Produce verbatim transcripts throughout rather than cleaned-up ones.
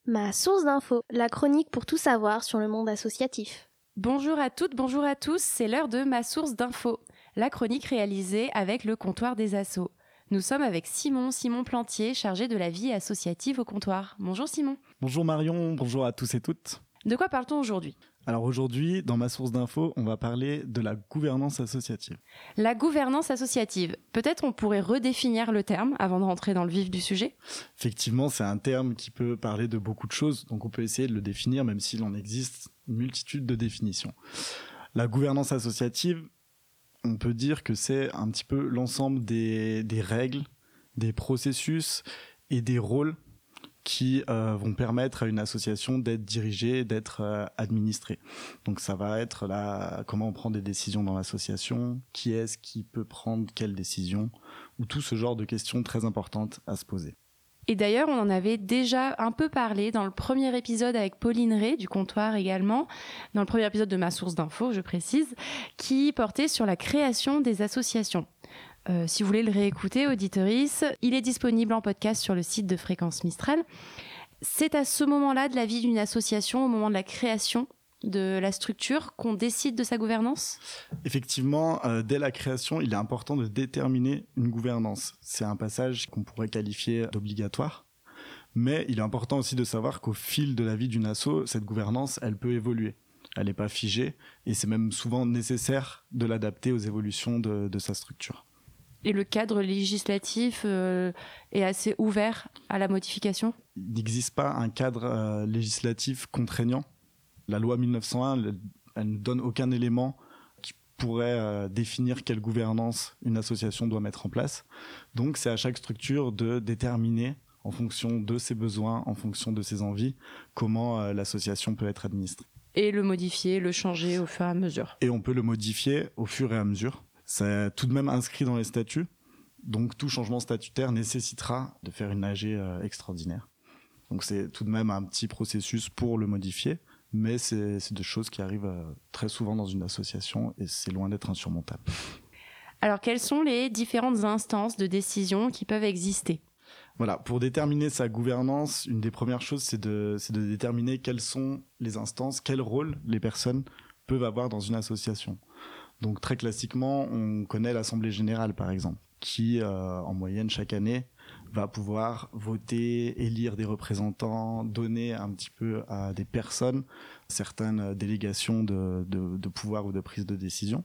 Ma source d'info, la chronique pour tout savoir sur le monde associatif. Bonjour à toutes, bonjour à tous, c'est l'heure de ma source d'info, la chronique réalisée avec le comptoir des assos. Nous sommes avec Simon, Simon Plantier, chargé de la vie associative au comptoir. Bonjour Simon. Bonjour Marion, bonjour à tous et toutes. De quoi parle-t-on aujourd'hui ? Alors aujourd'hui, dans ma source d'info, on va parler de la gouvernance associative. La gouvernance associative. Peut-être on pourrait redéfinir le terme avant de rentrer dans le vif du sujet ? Effectivement, c'est un terme qui peut parler de beaucoup de choses, donc on peut essayer de le définir, même s'il en existe une multitude de définitions. La gouvernance associative, on peut dire que c'est un petit peu l'ensemble des, des règles, des processus et des rôles qui euh, vont permettre à une association d'être dirigée, d'être euh, administrée. Donc ça va être là, comment on prend des décisions dans l'association, qui est-ce qui peut prendre quelles décisions, ou tout ce genre de questions très importantes à se poser. Et d'ailleurs, on en avait déjà un peu parlé dans le premier épisode avec Pauline Ray, du comptoir également, dans le premier épisode de ma source d'info, je précise, qui portait sur la création des associations. Euh, si vous voulez le réécouter, auditorice, il est disponible en podcast sur le site de Fréquence Mistral. C'est à ce moment-là de la vie d'une association, au moment de la création de la structure, qu'on décide de sa gouvernance ? Effectivement, euh, dès la création, il est important de déterminer une gouvernance. C'est un passage qu'on pourrait qualifier d'obligatoire, mais il est important aussi de savoir qu'au fil de la vie d'une asso, cette gouvernance, elle peut évoluer. Elle n'est pas figée, et c'est même souvent nécessaire de l'adapter aux évolutions de, de sa structure. Et le cadre législatif euh, est assez ouvert à la modification ? Il n'existe pas un cadre euh, législatif contraignant. La loi mille neuf cent un, elle, elle ne donne aucun élément qui pourrait euh, définir quelle gouvernance une association doit mettre en place. Donc c'est à chaque structure de déterminer, en fonction de ses besoins, en fonction de ses envies, comment euh, l'association peut être administrée. Et le modifier, le changer au fur et à mesure. Et on peut le modifier au fur et à mesure. C'est tout de même inscrit dans les statuts, donc tout changement statutaire nécessitera de faire une A G euh, extraordinaire. Donc c'est tout de même un petit processus pour le modifier, mais c'est, c'est des choses qui arrivent euh, très souvent dans une association et c'est loin d'être insurmontable. Alors quelles sont les différentes instances de décision qui peuvent exister ? Voilà, pour déterminer sa gouvernance, une des premières choses, c'est de, c'est de déterminer quelles sont les instances, quel rôle les personnes peuvent avoir dans une association. Donc très classiquement, on connaît l'Assemblée Générale par exemple, qui euh, en moyenne chaque année va pouvoir voter, élire des représentants, donner un petit peu à des personnes certaines délégations de, de, de pouvoir ou de prise de décision.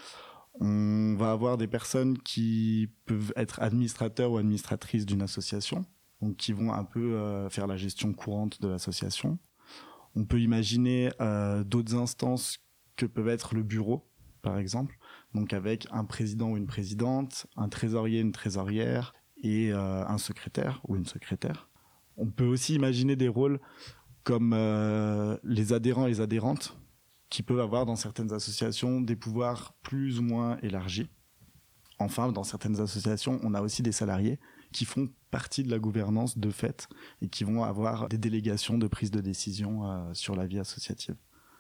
On va avoir des personnes qui peuvent être administrateurs ou administratrices d'une association, donc qui vont un peu euh, faire la gestion courante de l'association. On peut imaginer euh, d'autres instances que peuvent être le bureau, par exemple, donc avec un président ou une présidente, un trésorier, une trésorière et euh, un secrétaire ou une secrétaire. On peut aussi imaginer des rôles comme euh, les adhérents et les adhérentes qui peuvent avoir dans certaines associations des pouvoirs plus ou moins élargis. Enfin, dans certaines associations, on a aussi des salariés qui font partie de la gouvernance de fait et qui vont avoir des délégations de prise de décision euh, sur la vie associative.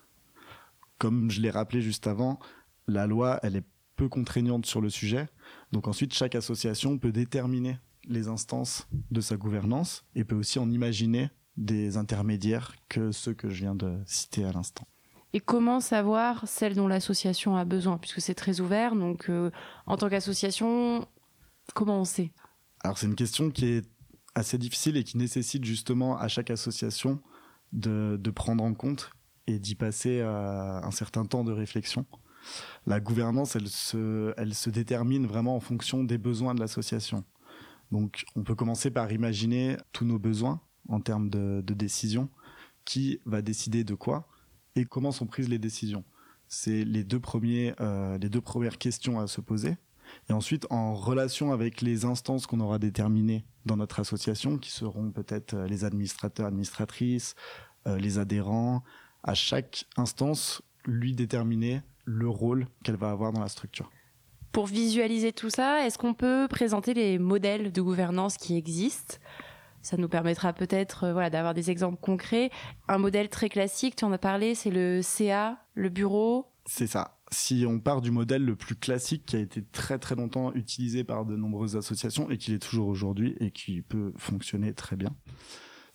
Comme je l'ai rappelé juste avant, la loi, elle est peu contraignante sur le sujet. Donc ensuite, chaque association peut déterminer les instances de sa gouvernance et peut aussi en imaginer des intermédiaires que ceux que je viens de citer à l'instant. Et comment savoir celle dont l'association a besoin ? Puisque c'est très ouvert, donc euh, en tant qu'association, comment on sait ? Alors c'est une question qui est assez difficile et qui nécessite justement à chaque association de, de prendre en compte et d'y passer euh, un certain temps de réflexion. La gouvernance, elle se, elle se détermine vraiment en fonction des besoins de l'association. Donc on peut commencer par imaginer tous nos besoins en termes de, de décision, qui va décider de quoi et comment sont prises les décisions. C'est les deux, premiers, euh, les deux premières questions à se poser. Et ensuite, en relation avec les instances qu'on aura déterminées dans notre association, qui seront peut-être les administrateurs, administratrices, euh, les adhérents, à chaque instance, lui déterminer le rôle qu'elle va avoir dans la structure. Pour visualiser tout ça, est-ce qu'on peut présenter les modèles de gouvernance qui existent ? Ça nous permettra peut-être euh, voilà, d'avoir des exemples concrets. Un modèle très classique, tu en as parlé, c'est le C A, le bureau. C'est ça. Si on part du modèle le plus classique qui a été très très longtemps utilisé par de nombreuses associations et qui l'est toujours aujourd'hui et qui peut fonctionner très bien,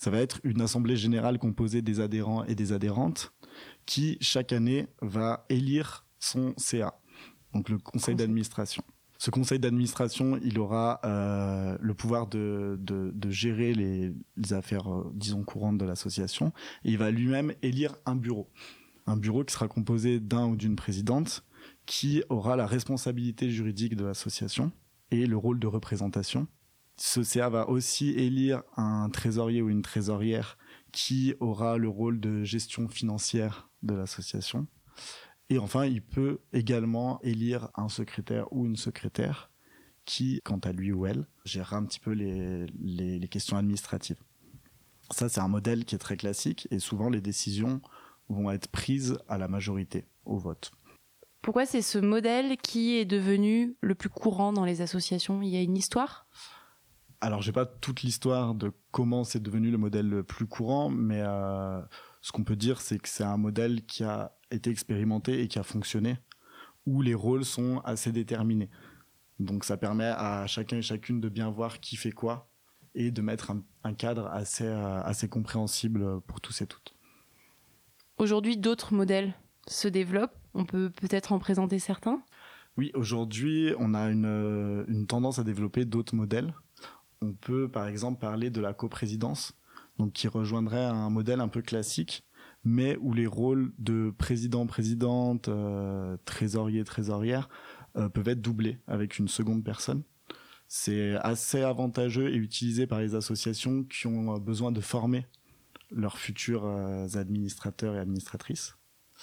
Ça va être une assemblée générale composée des adhérents et des adhérentes qui, chaque année, va élire son C A, donc le conseil d'administration. Ce conseil d'administration, il aura euh, le pouvoir de, de, de gérer les, les affaires, euh, disons, courantes de l'association. Et il va lui-même élire un bureau. Un bureau qui sera composé d'un ou d'une présidente qui aura la responsabilité juridique de l'association et le rôle de représentation. Ce C A va aussi élire un trésorier ou une trésorière qui aura le rôle de gestion financière de l'association. Et enfin, il peut également élire un secrétaire ou une secrétaire qui, quant à lui ou elle, gérera un petit peu les, les, les questions administratives. Ça, c'est un modèle qui est très classique et souvent les décisions vont être prises à la majorité, au vote. Pourquoi c'est ce modèle qui est devenu le plus courant dans les associations ? Il y a une histoire ? Alors, je n'ai pas toute l'histoire de comment c'est devenu le modèle le plus courant, mais euh, ce qu'on peut dire, c'est que c'est un modèle qui a été expérimenté et qui a fonctionné, où les rôles sont assez déterminés. Donc ça permet à chacun et chacune de bien voir qui fait quoi et de mettre un, un cadre assez, euh, assez compréhensible pour tous et toutes. Aujourd'hui, d'autres modèles se développent. On peut peut-être en présenter certains ? Oui, aujourd'hui, on a une, une tendance à développer d'autres modèles. On peut par exemple parler de la coprésidence, donc qui rejoindrait un modèle un peu classique, mais où les rôles de président, présidente, euh, trésorier, trésorière euh, peuvent être doublés avec une seconde personne. C'est assez avantageux et utilisé par les associations qui ont besoin de former leurs futurs euh, administrateurs et administratrices.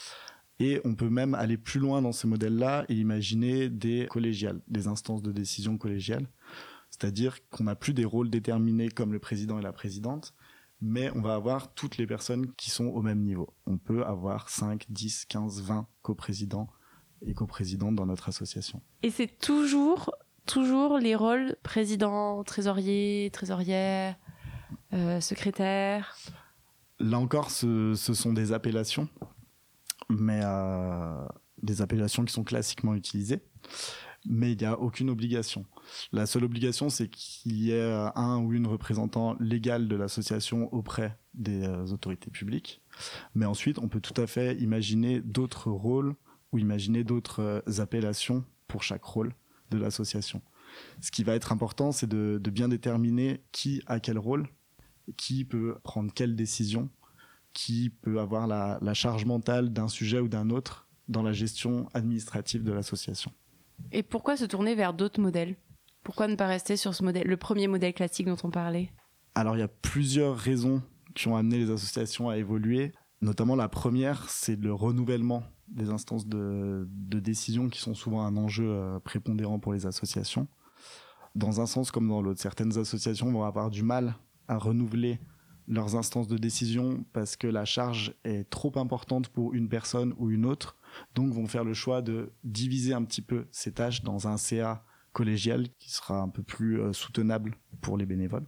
Et on peut même aller plus loin dans ce modèle-là et imaginer des collégiales, des instances de décision collégiales. C'est-à-dire qu'on n'a plus des rôles déterminés comme le président et la présidente, mais on va avoir toutes les personnes qui sont au même niveau. On peut avoir cinq, dix, quinze, vingt coprésidents et coprésidentes dans notre association. Et c'est toujours, toujours les rôles président, trésorier, trésorière, euh, secrétaire. Là encore, ce, ce sont des appellations, mais euh, des appellations qui sont classiquement utilisées. Mais il n'y a aucune obligation. La seule obligation, c'est qu'il y ait un ou une représentant légal de l'association auprès des euh, autorités publiques. Mais ensuite, on peut tout à fait imaginer d'autres rôles ou imaginer d'autres euh, appellations pour chaque rôle de l'association. Ce qui va être important, c'est de, de bien déterminer qui a quel rôle, qui peut prendre quelle décision, qui peut avoir la, la charge mentale d'un sujet ou d'un autre dans la gestion administrative de l'association. Et pourquoi se tourner vers d'autres modèles ? Pourquoi ne pas rester sur ce modèle, le premier modèle classique dont on parlait ? Alors, il y a plusieurs raisons qui ont amené les associations à évoluer. Notamment, la première, c'est le renouvellement des instances de, de décision qui sont souvent un enjeu euh, prépondérant pour les associations. Dans un sens comme dans l'autre, certaines associations vont avoir du mal à renouveler leurs instances de décision parce que la charge est trop importante pour une personne ou une autre. Donc, vont faire le choix de diviser un petit peu ces tâches dans un C A collégial qui sera un peu plus euh, soutenable pour les bénévoles.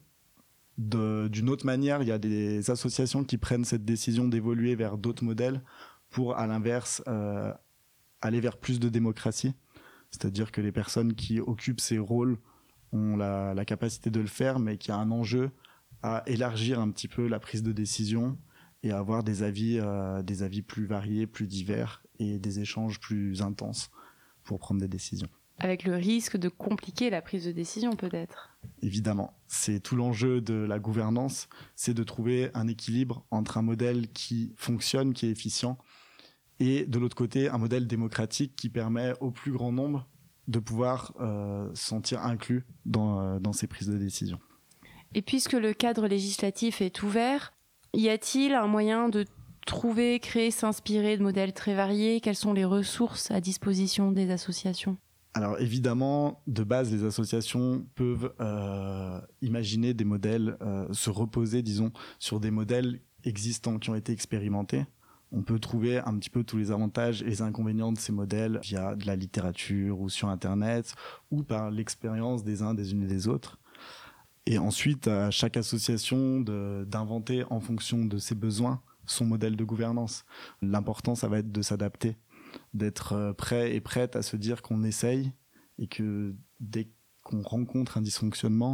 De, d'une autre manière, il y a des associations qui prennent cette décision d'évoluer vers d'autres modèles pour, à l'inverse, euh, aller vers plus de démocratie. C'est-à-dire que les personnes qui occupent ces rôles ont la, la capacité de le faire, mais qu'il y a un enjeu à élargir un petit peu la prise de décision et à avoir des avis, euh, des avis plus variés, plus divers et des échanges plus intenses pour prendre des décisions. Avec le risque de compliquer la prise de décision, peut-être. Évidemment, c'est tout l'enjeu de la gouvernance, c'est de trouver un équilibre entre un modèle qui fonctionne, qui est efficient, et de l'autre côté, un modèle démocratique qui permet au plus grand nombre de pouvoir euh, se sentir inclus dans, euh, dans ces prises de décision. Et puisque le cadre législatif est ouvert, y a-t-il un moyen de trouver, créer, s'inspirer de modèles très variés ? Quelles sont les ressources à disposition des associations ? Alors évidemment, de base, les associations peuvent euh, imaginer des modèles, euh, se reposer, disons, sur des modèles existants qui ont été expérimentés. On peut trouver un petit peu tous les avantages et les inconvénients de ces modèles via de la littérature ou sur Internet ou par l'expérience des uns, des unes et des autres. Et ensuite, à chaque association de, d'inventer en fonction de ses besoins son modèle de gouvernance. L'important, ça va être de s'adapter, d'être prêt et prête à se dire qu'on essaye et que dès qu'on rencontre un dysfonctionnement,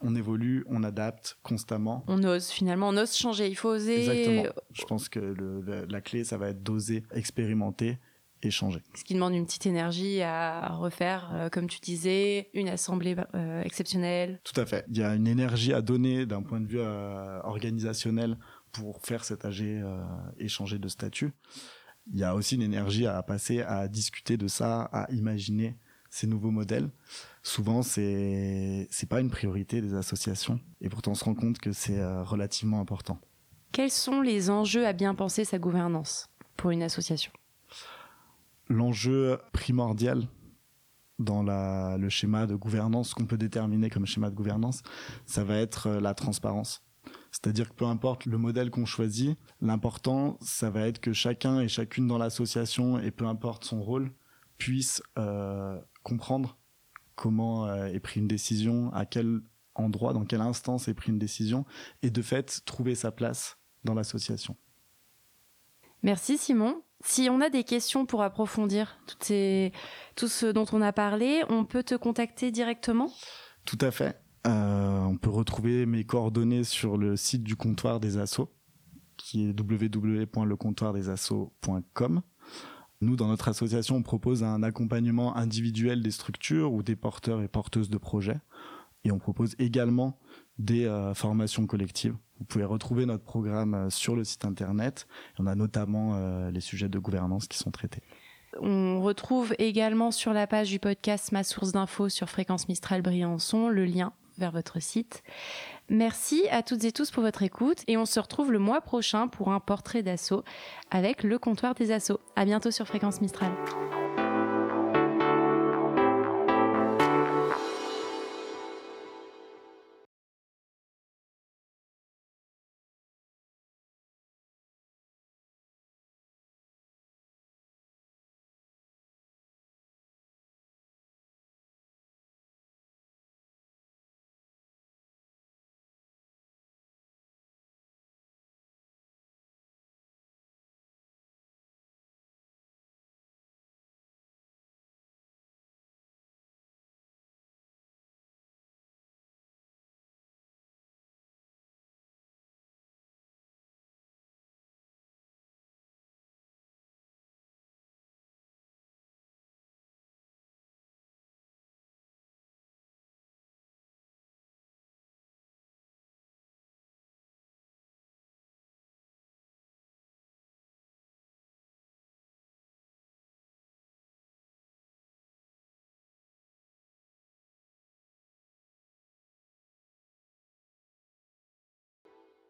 on évolue, on adapte constamment. On ose, finalement, on ose changer. Il faut oser. Exactement. Je pense que le, la, la clé, ça va être d'oser expérimenter et changer. Ce qui demande une petite énergie à refaire, euh, comme tu disais, une assemblée euh, exceptionnelle. Tout à fait. Il y a une énergie à donner d'un point de vue euh, organisationnel pour faire cet A G euh, et changer de statut. Il y a aussi une énergie à passer à discuter de ça, à imaginer ces nouveaux modèles. Souvent, c'est c'est pas une priorité des associations et pourtant on se rend compte que c'est euh, relativement important. Quels sont les enjeux à bien penser sa gouvernance pour une association ? L'enjeu primordial dans la, le schéma de gouvernance qu'on peut déterminer comme schéma de gouvernance, ça va être la transparence. C'est-à-dire que peu importe le modèle qu'on choisit, l'important, ça va être que chacun et chacune dans l'association, et peu importe son rôle, puisse euh, comprendre comment euh, est prise une décision, à quel endroit, dans quelle instance est prise une décision, et de fait, trouver sa place dans l'association. Merci Simon. Si on a des questions pour approfondir toutes ces, tout ce dont on a parlé, on peut te contacter directement ? Tout à fait. Euh, on peut retrouver mes coordonnées sur le site du comptoir des assos, qui est w w w point le comptoir des assos point com. Nous, dans notre association, on propose un accompagnement individuel des structures ou des porteurs et porteuses de projets. Et on propose également des euh, formations collectives. Vous pouvez retrouver notre programme sur le site internet. On a notamment euh, les sujets de gouvernance qui sont traités. On retrouve également sur la page du podcast Ma Source d'Infos sur Fréquence Mistral Briançon le lien vers votre site. Merci à toutes et tous pour votre écoute et on se retrouve le mois prochain pour un portrait d'asso avec le comptoir des assos. À bientôt sur Fréquence Mistral.